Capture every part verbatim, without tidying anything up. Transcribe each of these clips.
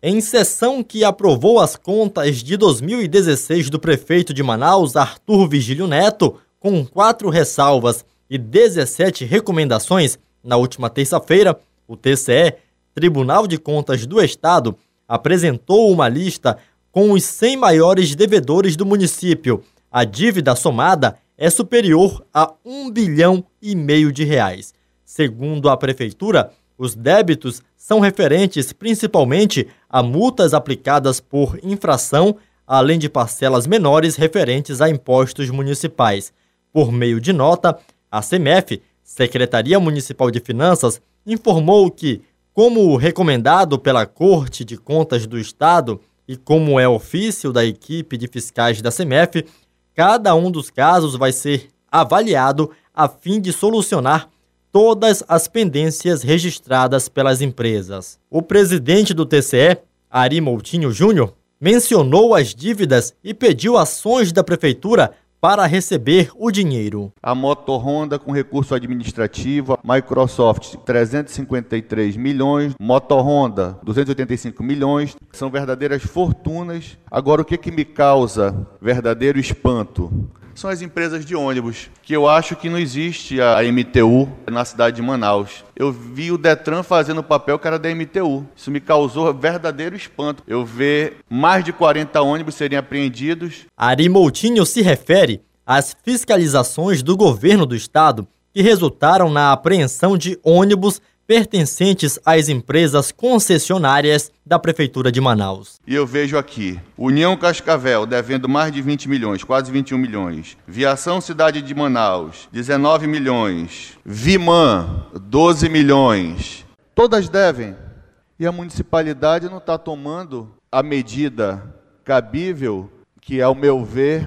Em sessão que aprovou as contas de dois mil e dezesseis do prefeito de Manaus, Arthur Vigílio Neto, com quatro ressalvas e dezessete recomendações, na última terça-feira, o T C E, Tribunal de Contas do Estado, apresentou uma lista com os cem maiores devedores do município. A dívida somada é superior a um bilhão e meio de reais. Segundo a prefeitura, os débitos são referentes principalmente a multas aplicadas por infração, além de parcelas menores referentes a impostos municipais. Por meio de nota, a SEMEF, Secretaria Municipal de Finanças, informou que, como recomendado pela Corte de Contas do Estado e como é ofício da equipe de fiscais da SEMEF, cada um dos casos vai ser avaliado a fim de solucionar todas as pendências registradas pelas empresas. O presidente do T C E, Ari Moutinho Júnior, mencionou as dívidas e pediu ações da prefeitura para receber o dinheiro. A Moto Honda com recurso administrativo, Microsoft trezentos e cinquenta e três milhões, Moto Honda duzentos e oitenta e cinco milhões, são verdadeiras fortunas. Agora, o que, que me causa verdadeiro espanto? São as empresas de ônibus, que eu acho que não existe a M T U na cidade de Manaus. Eu vi o Detran fazendo o papel que era da M T U. Isso me causou verdadeiro espanto. Eu ver mais de quarenta ônibus serem apreendidos. Ari Moutinho se refere às fiscalizações do governo do estado que resultaram na apreensão de ônibus pertencentes às empresas concessionárias da Prefeitura de Manaus. E eu vejo aqui, União Cascavel devendo mais de vinte milhões, quase vinte e um milhões. Viação Cidade de Manaus, dezenove milhões. Viman, doze milhões. Todas devem. E a municipalidade não está tomando a medida cabível que, ao meu ver,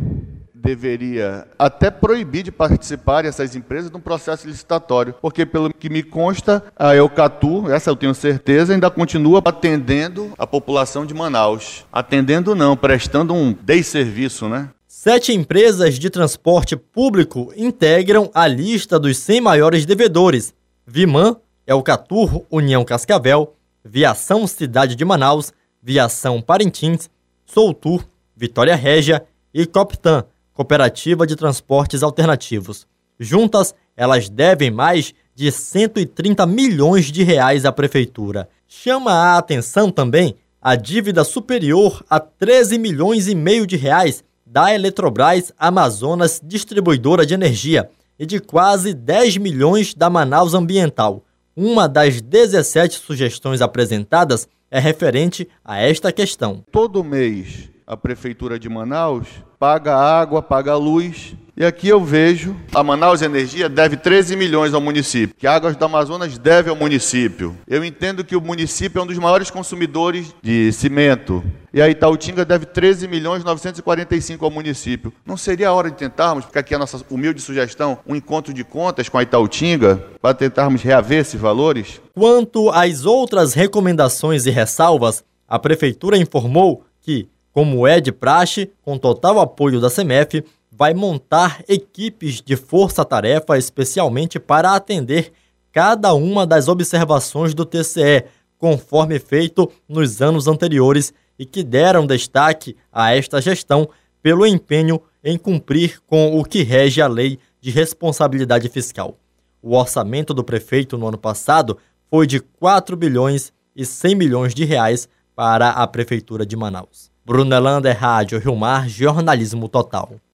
deveria até proibir de participar essas empresas de um processo licitatório, porque pelo que me consta, a Eucatu, essa eu tenho certeza, ainda continua atendendo a população de Manaus. Atendendo não, prestando um desserviço, né? Sete empresas de transporte público integram a lista dos cem maiores devedores. Viman, Eucatur, União Cascavel, Viação Cidade de Manaus, Viação Parintins, Soutur, Vitória Régia e Coptan, Cooperativa de Transportes Alternativos. Juntas, elas devem mais de cento e trinta milhões de reais à prefeitura. Chama a atenção também a dívida superior a treze milhões e meio de reais da Eletrobras Amazonas Distribuidora de Energia e de quase dez milhões da Manaus Ambiental. Uma das dezessete sugestões apresentadas é referente a esta questão. Todo mês, a Prefeitura de Manaus paga água, paga luz. E aqui eu vejo, a Manaus Energia deve treze milhões ao município, que a Águas do Amazonas deve ao município. Eu entendo que o município é um dos maiores consumidores de cimento. E a Itautinga deve treze milhões novecentos e quarenta e cinco ao município. Não seria a hora de tentarmos, fica aqui a nossa humilde sugestão, um encontro de contas com a Itautinga, para tentarmos reaver esses valores? Quanto às outras recomendações e ressalvas, a Prefeitura informou que, como é de praxe, com total apoio da SEMEF, vai montar equipes de força-tarefa especialmente para atender cada uma das observações do T C E, conforme feito nos anos anteriores e que deram destaque a esta gestão pelo empenho em cumprir com o que rege a Lei de Responsabilidade Fiscal. O orçamento do prefeito no ano passado foi de quatro bilhões e cem milhões de reais para a Prefeitura de Manaus. Brunelander, Rádio Rio Mar, Jornalismo Total.